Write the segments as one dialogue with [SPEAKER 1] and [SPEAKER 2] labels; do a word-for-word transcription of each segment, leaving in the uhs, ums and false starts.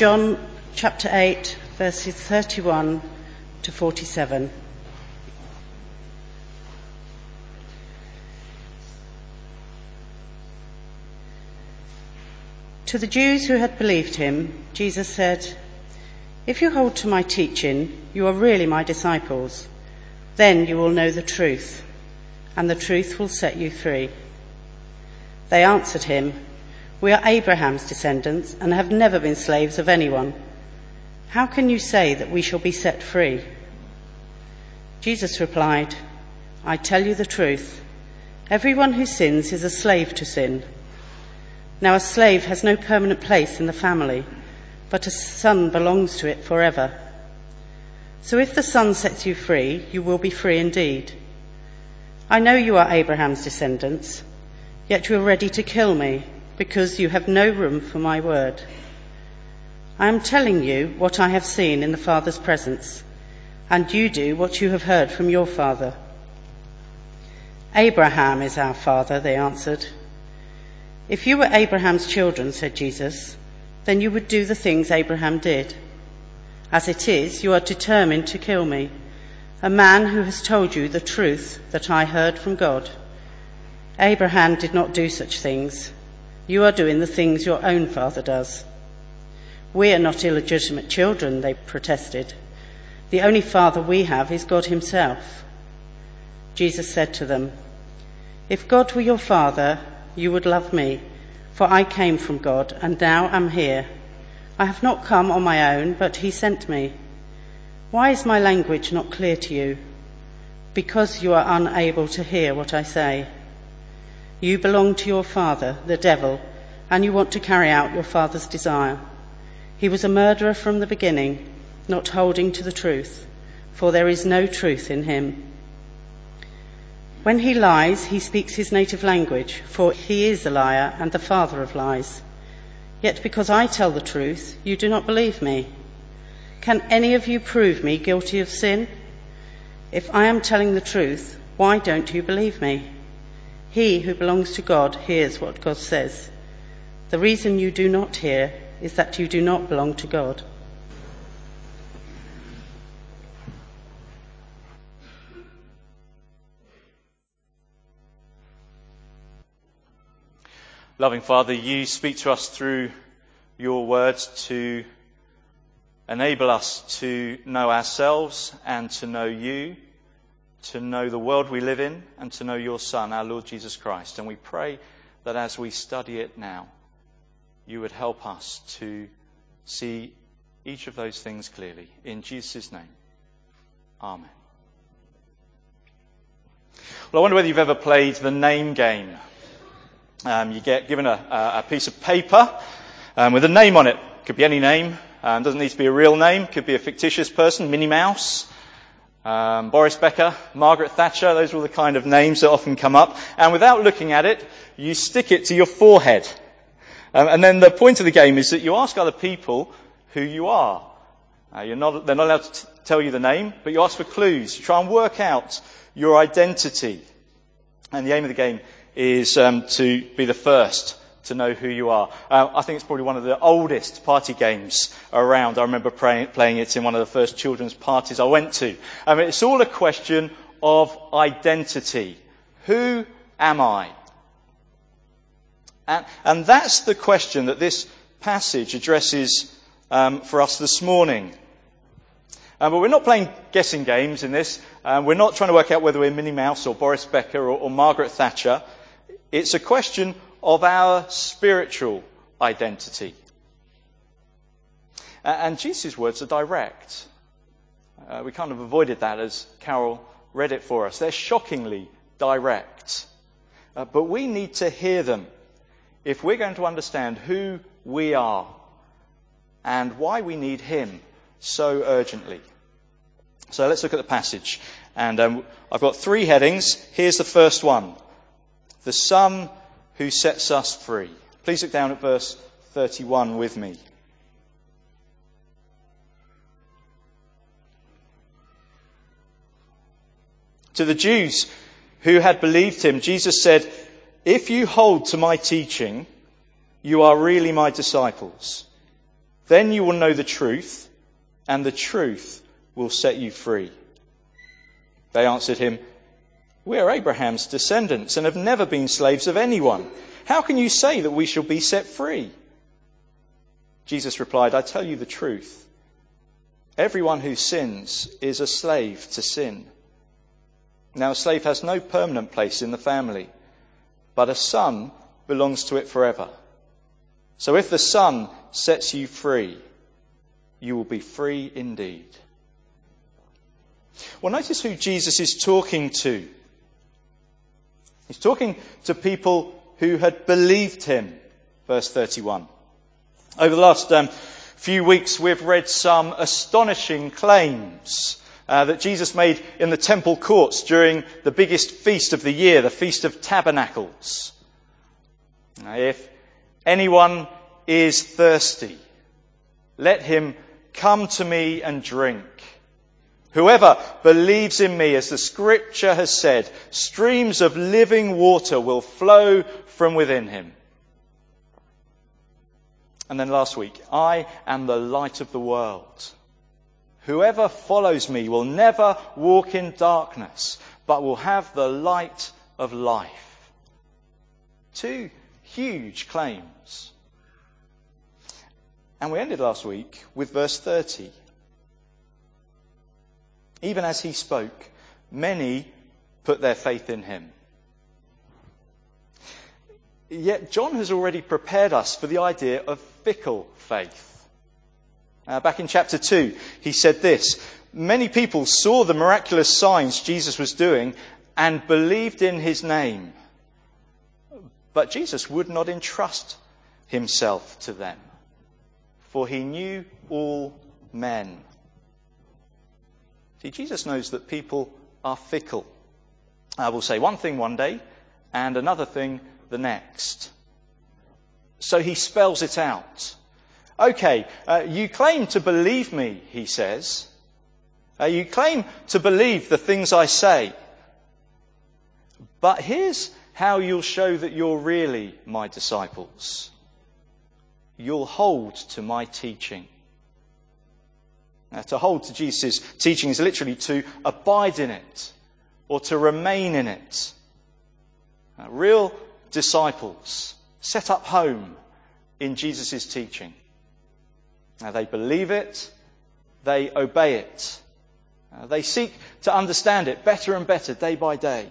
[SPEAKER 1] John chapter eight, verses thirty-one to forty-seven. To the Jews who had believed him, Jesus said, "If you hold to my teaching, you are really my disciples. Then you will know the truth, and the truth will set you free." They answered him, "We are Abraham's descendants and have never been slaves of anyone. How can you say that we shall be set free?" Jesus replied, "I tell you the truth. Everyone who sins is a slave to sin. Now a slave has no permanent place in the family, but a son belongs to it forever. So if the Son sets you free, you will be free indeed. I know you are Abraham's descendants, yet you are ready to kill me, because you have no room for my word. I am telling you what I have seen in the Father's presence, and you do what you have heard from your father." "Abraham is our father," they answered. "If you were Abraham's children," said Jesus, "then you would do the things Abraham did. As it is, you are determined to kill me, a man who has told you the truth that I heard from God. Abraham did not do such things. You are doing the things your own father does." "We are not illegitimate children," they protested. "The only father we have is God himself." Jesus said to them, "If God were your father, you would love me, for I came from God and now am here. I have not come on my own, but he sent me. Why is my language not clear to you? Because you are unable to hear what I say. You belong to your father, the devil, and you want to carry out your father's desire. He was a murderer from the beginning, not holding to the truth, for there is no truth in him. When he lies, he speaks his native language, for he is a liar and the father of lies. Yet because I tell the truth, you do not believe me. Can any of you prove me guilty of sin? If I am telling the truth, why don't you believe me? He who belongs to God hears what God says. The reason you do not hear is that you do not belong to God."
[SPEAKER 2] Loving Father, you speak to us through your words to enable us to know ourselves and to know you, to know the world we live in, and to know your Son, our Lord Jesus Christ. And we pray that as we study it now, you would help us to see each of those things clearly. In Jesus' name, amen. Well, I wonder whether you've ever played the name game. Um, you get given a, a piece of paper um, with a name on it. Could be any name. Um, doesn't need to be a real name. Could be a fictitious person, Minnie Mouse, um, Boris Becker, Margaret Thatcher. Those are all the kind of names that often come up. And without looking at it, you stick it to your forehead. Um, and then the point of the game is that you ask other people who you are. Uh, you're not, they're not allowed to t- tell you the name, but you ask for clues. You try and work out your identity. And the aim of the game is um, to be the first to know who you are. Uh, I think it's probably one of the oldest party games around. I remember playing, playing it in one of the first children's parties I went to. Um, it's all a question of identity. Who am I? And, and that's the question that this passage addresses um, for us this morning. Um, but we're not playing guessing games in this. Um, we're not trying to work out whether we're Minnie Mouse or Boris Becker or, or Margaret Thatcher. It's a question of our spiritual identity. Uh, and Jesus' words are direct. Uh, we kind of avoided that as Carol read it for us. They're shockingly direct. Uh, but we need to hear them if we're going to understand who we are and why we need him so urgently. So let's look at the passage. And um, I've got three headings. Here's the first one. The Son who sets us free. Please look down at verse thirty-one with me. To the Jews who had believed him, Jesus said, "If you hold to my teaching, you are really my disciples. Then you will know the truth, and the truth will set you free." They answered him, "We are Abraham's descendants and have never been slaves of anyone. How can you say that we shall be set free?" Jesus replied, "I tell you the truth. Everyone who sins is a slave to sin. Now a slave has no permanent place in the family, but a son belongs to it forever. So if the Son sets you free, you will be free indeed." Well, notice who Jesus is talking to. He's talking to people who had believed him, verse thirty-one. Over the last um, few weeks, we've read some astonishing claims uh, that Jesus made in the temple courts during the biggest feast of the year, the Feast of Tabernacles. Now, if anyone is thirsty, let him come to me and drink. Whoever believes in me, as the scripture has said, streams of living water will flow from within him. And then last week, I am the light of the world. Whoever follows me will never walk in darkness, but will have the light of life. Two huge claims. And we ended last week with verse thirty. Even as he spoke, many put their faith in him. Yet John has already prepared us for the idea of fickle faith. Uh, back in chapter two, he said this: "Many people saw the miraculous signs Jesus was doing and believed in his name. But Jesus would not entrust himself to them, for he knew all men." See, Jesus knows that people are fickle. I will say one thing one day and another thing the next. So he spells it out. Okay, uh, you claim to believe me, he says. Uh, you claim to believe the things I say. But here's how you'll show that you're really my disciples. You'll hold to my teaching. Now, to hold to Jesus' teaching is literally to abide in it or to remain in it. Now, real disciples set up home in Jesus' teaching. Now, they believe it, they obey it, uh, they seek to understand it better and better day by day.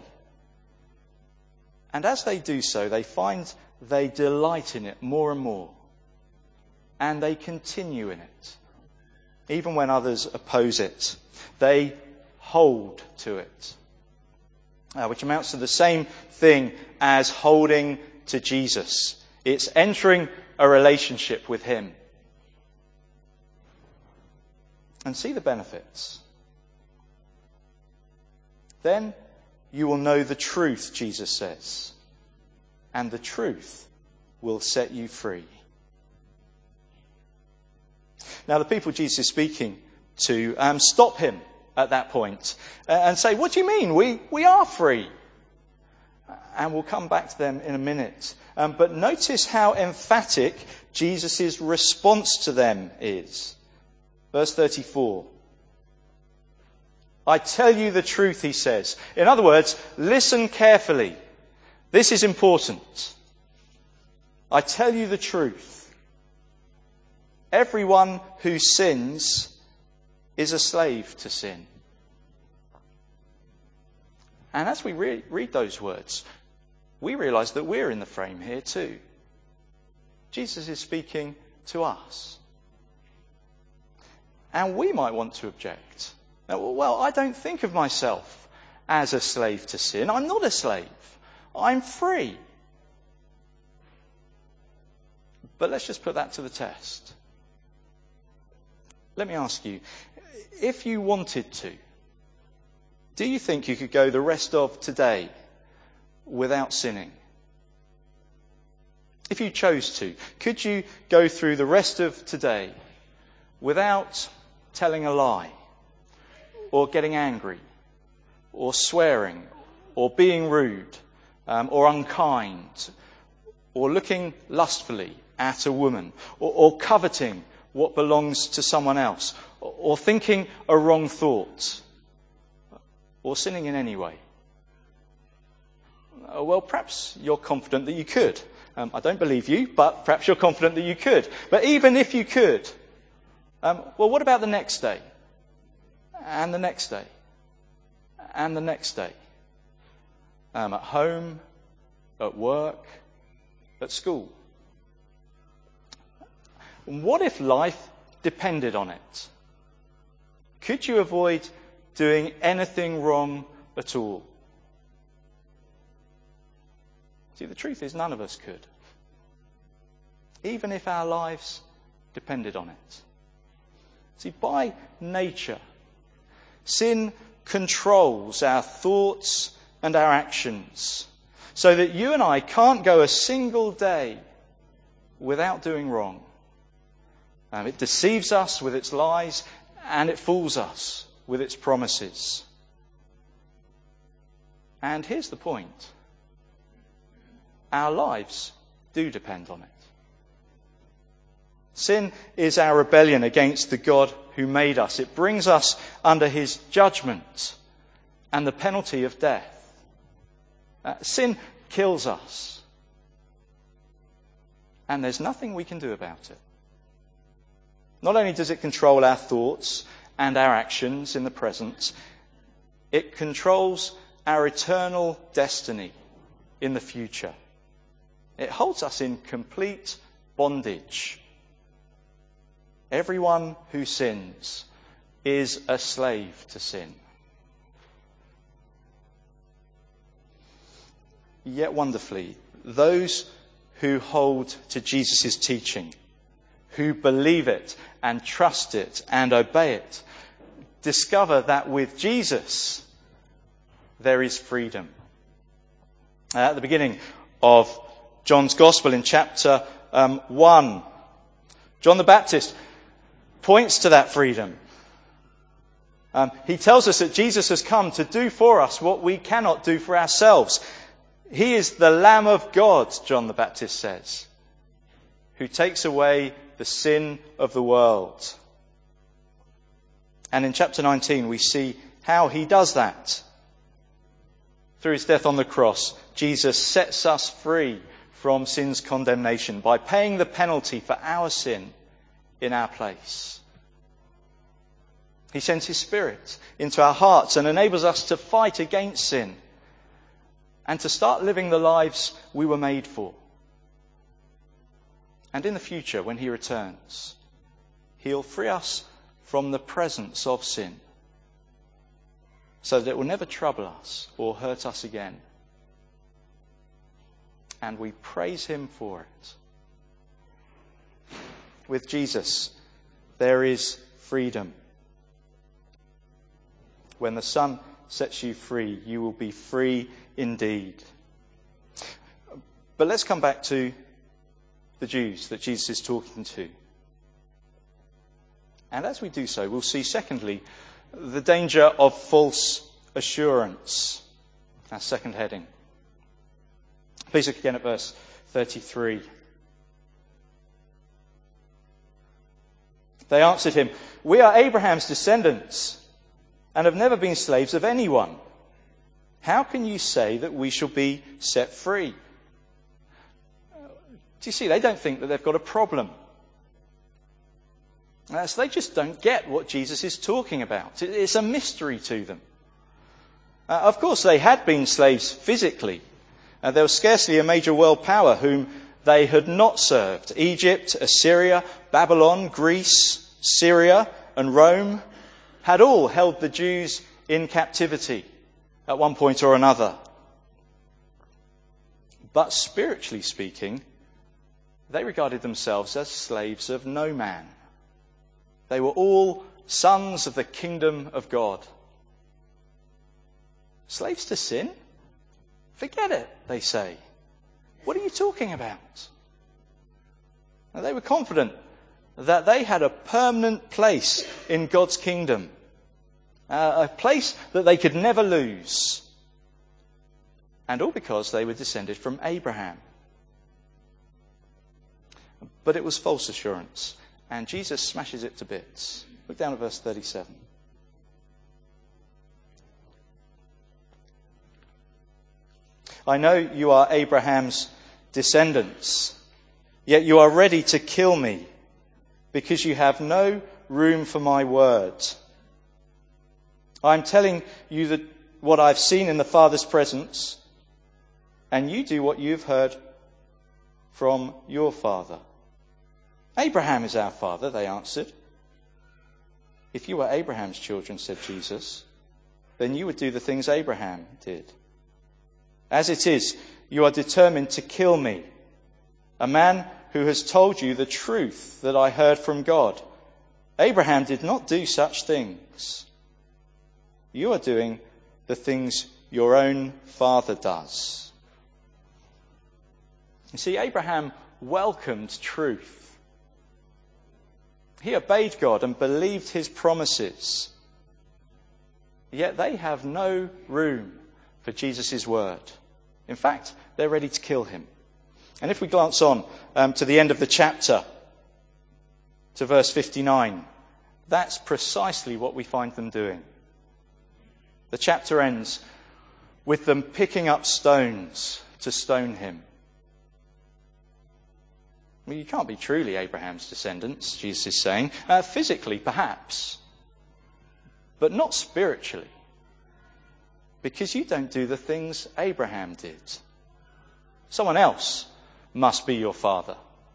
[SPEAKER 2] And as they do so, they find they delight in it more and more. And they continue in it. Even when others oppose it, they hold to it. Uh, which amounts to the same thing as holding to Jesus. It's entering a relationship with him. And see the benefits. Then you will know the truth, Jesus says. And the truth will set you free. Now, the people Jesus is speaking to um, stop him at that point uh, and say, "What do you mean? We, we are free." And we'll come back to them in a minute. Um, but notice how emphatic Jesus' response to them is. Verse thirty-four. "I tell you the truth," he says. In other words, listen carefully. This is important. I tell you the truth. Everyone who sins is a slave to sin. And as we re- read those words, we realise that we're in the frame here too. Jesus is speaking to us. And we might want to object. Well, I don't think of myself as a slave to sin. I'm not a slave. I'm free. But let's just put that to the test. Let me ask you, if you wanted to, do you think you could go the rest of today without sinning? If you chose to, could you go through the rest of today without telling a lie, or getting angry, or swearing, or being rude, um, or unkind, or looking lustfully at a woman, or, or coveting what belongs to someone else, or thinking a wrong thought, or sinning in any way? Well, perhaps you're confident that you could. Um, I don't believe you, but perhaps you're confident that you could. But even if you could, um, well, what about the next day? And the next day? And the next day? Um, at home, at work, at school? What if life depended on it? Could you avoid doing anything wrong at all? See, the truth is none of us could. Even if our lives depended on it. See, by nature, sin controls our thoughts and our actions, so that you and I can't go a single day without doing wrong. Um, it deceives us with its lies, and it fools us with its promises. And here's the point. Our lives do depend on it. Sin is our rebellion against the God who made us. It brings us under his judgment and the penalty of death. Uh, sin kills us. And there's nothing we can do about it. Not only does it control our thoughts and our actions in the present, it controls our eternal destiny in the future. It holds us in complete bondage. Everyone who sins is a slave to sin. Yet wonderfully, those who hold to Jesus' teaching, who believe it and trust it and obey it, discover that with Jesus there is freedom. At the beginning of John's Gospel in chapter um, one, John the Baptist points to that freedom. Um, he tells us that Jesus has come to do for us what we cannot do for ourselves. He is the Lamb of God, John the Baptist says, who takes away the sin of the world. And in chapter nineteen we see how he does that. Through his death on the cross, Jesus sets us free from sin's condemnation by paying the penalty for our sin in our place. He sends his Spirit into our hearts and enables us to fight against sin and to start living the lives we were made for. And in the future, when he returns, he'll free us from the presence of sin so that it will never trouble us or hurt us again. And we praise him for it. With Jesus, there is freedom. When the Son sets you free, you will be free indeed. But let's come back to the Jews that Jesus is talking to. And as we do so, we'll see, secondly, the danger of false assurance. Our second heading. Please look again at verse thirty-three. They answered him, "We are Abraham's descendants and have never been slaves of anyone. How can you say that we shall be set free?" Do you see, they don't think that they've got a problem. Uh, so they just don't get what Jesus is talking about. It, it's a mystery to them. Uh, of course, they had been slaves physically. Uh, there was scarcely a major world power whom they had not served. Egypt, Assyria, Babylon, Greece, Syria, and Rome had all held the Jews in captivity at one point or another. But spiritually speaking, they regarded themselves as slaves of no man. They were all sons of the kingdom of God. Slaves to sin? Forget it, they say. What are you talking about? Now, they were confident that they had a permanent place in God's kingdom, uh, a place that they could never lose. And all because they were descended from Abraham. But it was false assurance, And Jesus smashes it to bits. Look down at verse thirty-seven. I know you are Abraham's descendants, yet you are ready to kill me because you have no room for my word. I'm telling you that what I've seen in the Father's presence, and you do what you've heard from your father. Abraham is our father, they answered. If you were Abraham's children, said Jesus, then you would do the things Abraham did. As it is, you are determined to kill me, a man who has told you the truth that I heard from God. Abraham did not do such things. You are doing the things your own father does. You see, Abraham welcomed truth. He obeyed God and believed his promises. Yet they have no room for Jesus' word. In fact, they're ready to kill him. And if we glance on um, to the end of the chapter, to verse fifty-nine, that's precisely what we find them doing. The chapter ends with them picking up stones to stone him. Well, you can't be truly Abraham's descendants, Jesus is saying. Uh, physically, perhaps. But not spiritually. Because you don't do the things Abraham did. Someone else must be your father.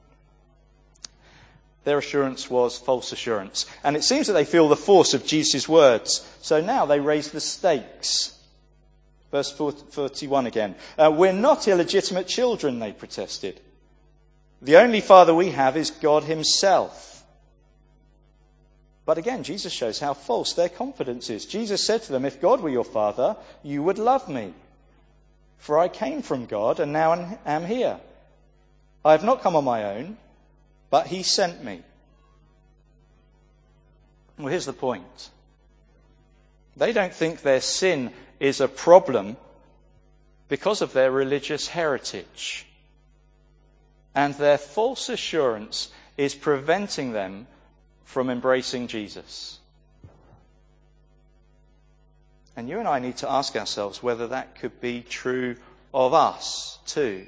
[SPEAKER 2] Their assurance was false assurance. And it seems that they feel the force of Jesus' words. So now they raise the stakes. Verse forty-one again. Uh, We're not illegitimate children, they protested. The only father we have is God himself. But again, Jesus shows how false their confidence is. Jesus said to them, if God were your father, you would love me. For I came from God and now am here. I have not come on my own, but he sent me. Well, here's the point. They don't think their sin is a problem because of their religious heritage. And their false assurance is preventing them from embracing Jesus. And you and I need to ask ourselves whether that could be true of us too.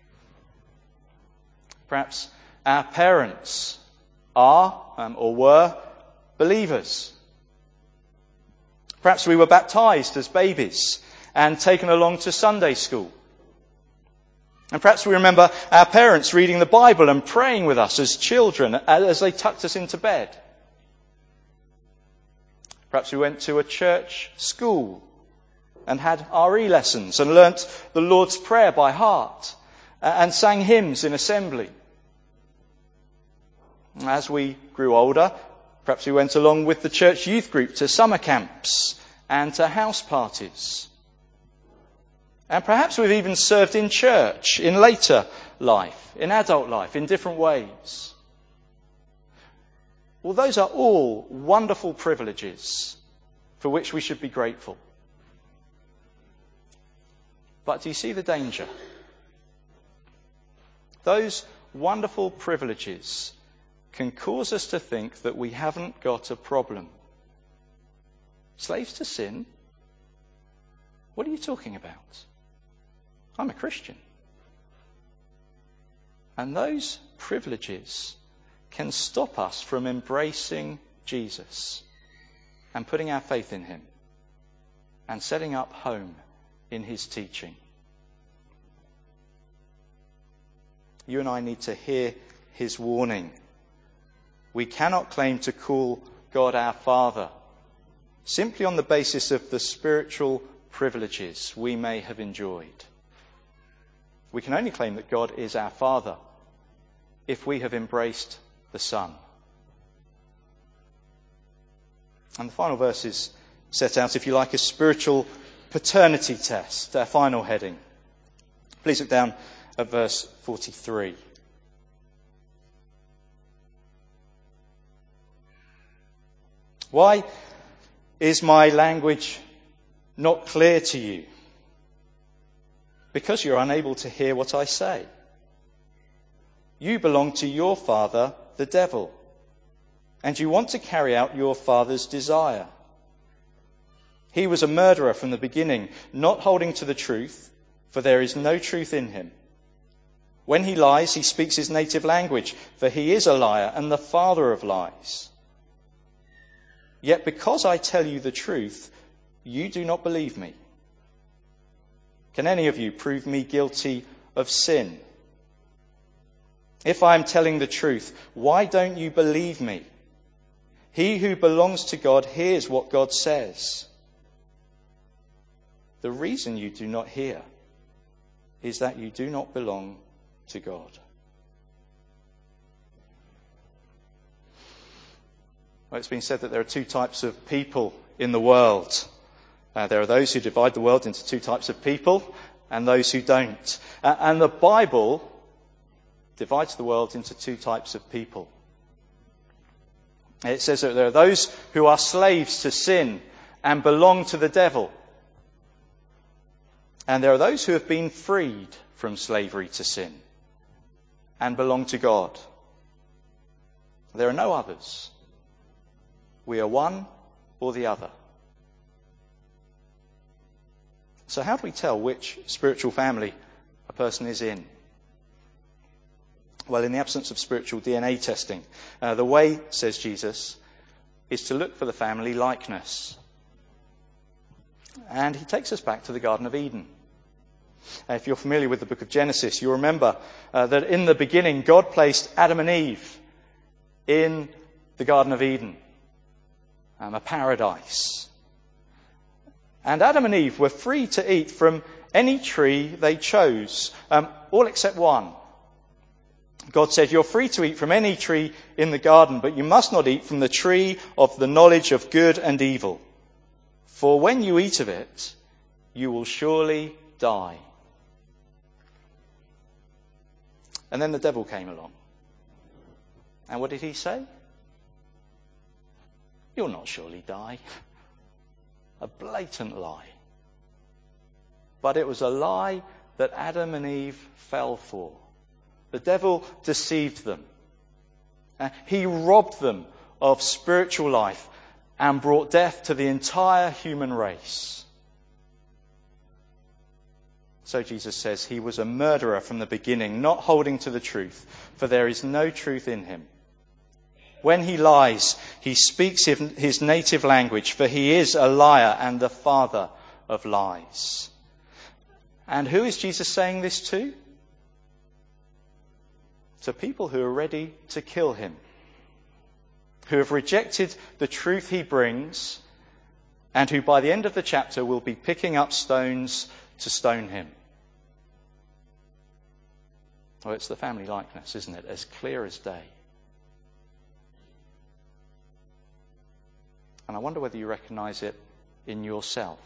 [SPEAKER 2] Perhaps our parents are um, or were believers. Perhaps we were baptized as babies and taken along to Sunday school. And perhaps we remember our parents reading the Bible and praying with us as children as they tucked us into bed. Perhaps we went to a church school and had R E lessons and learnt the Lord's Prayer by heart and sang hymns in assembly. As we grew older, perhaps we went along with the church youth group to summer camps and to house parties. And perhaps we've even served in church in later life, in adult life, in different ways. Well, those are all wonderful privileges for which we should be grateful. But do you see the danger? Those wonderful privileges can cause us to think that we haven't got a problem. Slaves to sin? What are you talking about? I'm a Christian. And those privileges can stop us from embracing Jesus and putting our faith in him and setting up home in his teaching. You and I need to hear his warning. We cannot claim to call God our Father simply on the basis of the spiritual privileges we may have enjoyed. We can only claim that God is our Father if we have embraced the Son. And the final verses set out, if you like, a spiritual paternity test, our final heading. Please look down at verse forty-three. Why is my language not clear to you? Because you're unable to hear what I say. You belong to your father, the devil, and you want to carry out your father's desire. He was a murderer from the beginning, not holding to the truth, for there is no truth in him. When he lies, he speaks his native language, for he is a liar and the father of lies. Yet because I tell you the truth, you do not believe me. Can any of you prove me guilty of sin? If I am telling the truth, why don't you believe me? He who belongs to God hears what God says. The reason you do not hear is that you do not belong to God. Well, it's been said that there are two types of people in the world. Uh, there are those who divide the world into two types of people and those who don't. Uh, and the Bible divides the world into two types of people. It says that there are those who are slaves to sin and belong to the devil. And there are those who have been freed from slavery to sin and belong to God. There are no others. We are one or the other. So how do we tell which spiritual family a person is in? Well, in the absence of spiritual D N A testing, uh, the way, says Jesus, is to look for the family likeness. And he takes us back to the Garden of Eden. Uh, if you're familiar with the book of Genesis, you'll remember uh, that in the beginning, God placed Adam and Eve in the Garden of Eden, um, a paradise. And Adam and Eve were free to eat from any tree they chose, um, all except one. God said, you're free to eat from any tree in the garden, but you must not eat from the tree of the knowledge of good and evil. For when you eat of it, you will surely die. And then the devil came along. And what did he say? You'll not surely die. A blatant lie. But it was a lie that Adam and Eve fell for. The devil deceived them. Uh, he robbed them of spiritual life and brought death to the entire human race. So Jesus says he was a murderer from the beginning, not holding to the truth, for there is no truth in him. When he lies, he speaks his native language, for he is a liar and the father of lies. And who is Jesus saying this to? To people who are ready to kill him, who have rejected the truth he brings, and who by the end of the chapter will be picking up stones to stone him. Oh, it's the family likeness, isn't it? As clear as day. And I wonder whether you recognise it in yourself.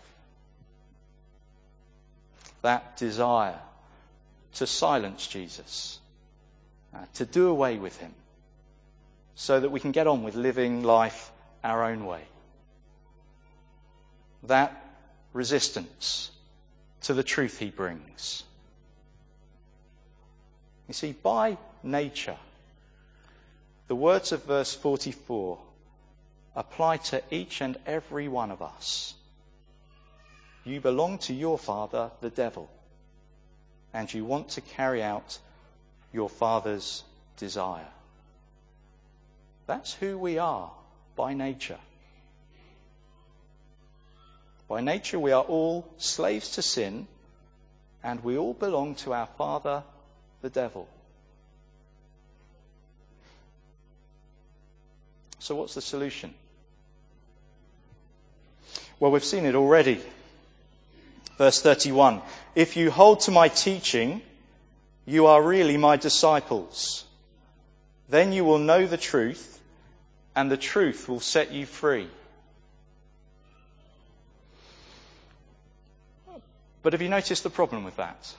[SPEAKER 2] That desire to silence Jesus, uh, to do away with him, so that we can get on with living life our own way. That resistance to the truth he brings. You see, by nature, the words of verse forty-four apply to each and every one of us. You belong to your father, the devil, and you want to carry out your father's desire. That's who we are by nature. By nature, we are all slaves to sin, and we all belong to our father, the devil. So what's the solution? Well, we've seen it already. Verse thirty-one, if you hold to my teaching, you are really my disciples. Then you will know the truth, and the truth will set you free. But have you noticed the problem with that?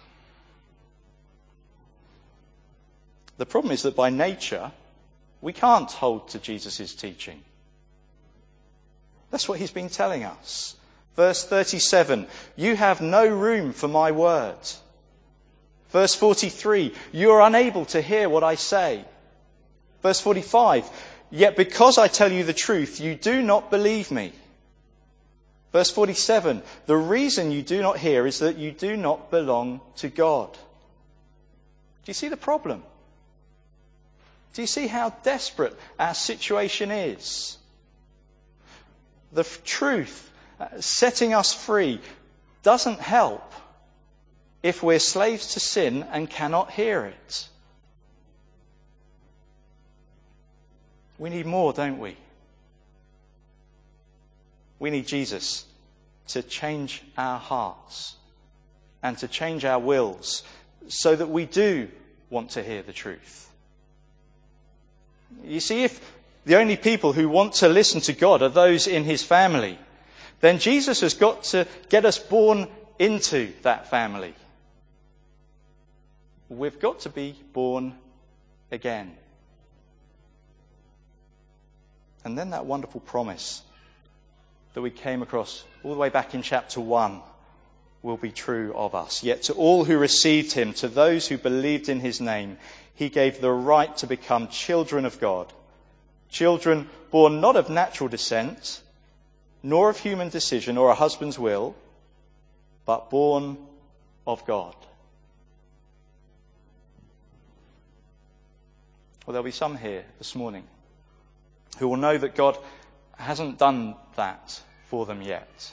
[SPEAKER 2] The problem is that by nature, we can't hold to Jesus' teaching. That's what he's been telling us. Verse thirty-seven, you have no room for my word. Verse forty-three, you are unable to hear what I say. Verse forty-five, Yet because I tell you the truth, you do not believe me. Verse forty-seven, the reason you do not hear is that you do not belong to God. Do you see the problem? Do you see how desperate our situation is? The f- truth, uh, setting us free, doesn't help if we're slaves to sin and cannot hear it. We need more, don't we? We need Jesus to change our hearts and to change our wills so that we do want to hear the truth. You see, if the only people who want to listen to God are those in his family, then Jesus has got to get us born into that family. We've got to be born again. And then that wonderful promise that we came across all the way back in chapter one will be true of us. Yet to all who received him, to those who believed in his name, he gave the right to become children of God. Children born not of natural descent, nor of human decision or a husband's will, but born of God. Well, there'll be some here this morning who will know that God hasn't done that for them yet.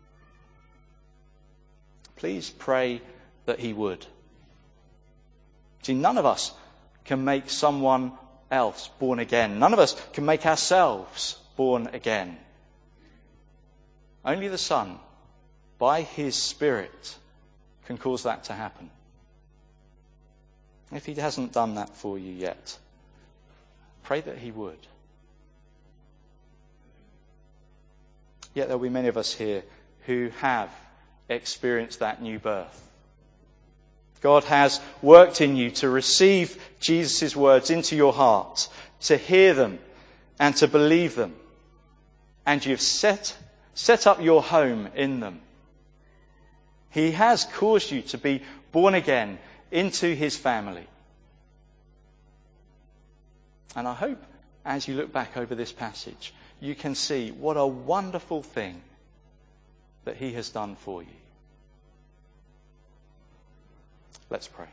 [SPEAKER 2] Please pray that he would. See, none of us can make someone else born again. None of us can make ourselves born again. Only the Son, by his Spirit, can cause that to happen. If he hasn't done that for you yet, pray that he would. Yet there will be many of us here who have experienced that new birth. God has worked in you to receive Jesus' words into your heart, to hear them and to believe them. And you've set, set up your home in them. He has caused you to be born again into his family. And I hope as you look back over this passage, you can see what a wonderful thing that he has done for you. Let's pray.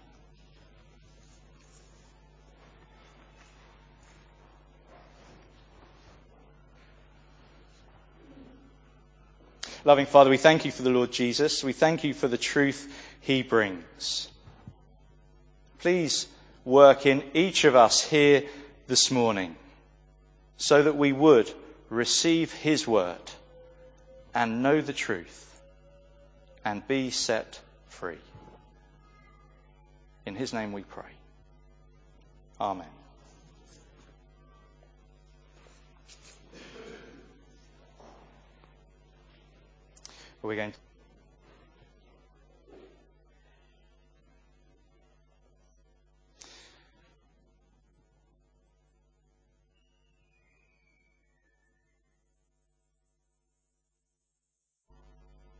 [SPEAKER 2] Loving Father, we thank you for the Lord Jesus. We thank you for the truth he brings. Please work in each of us here this morning so that we would receive his word and know the truth and be set free. In his name we pray. Amen. We're going to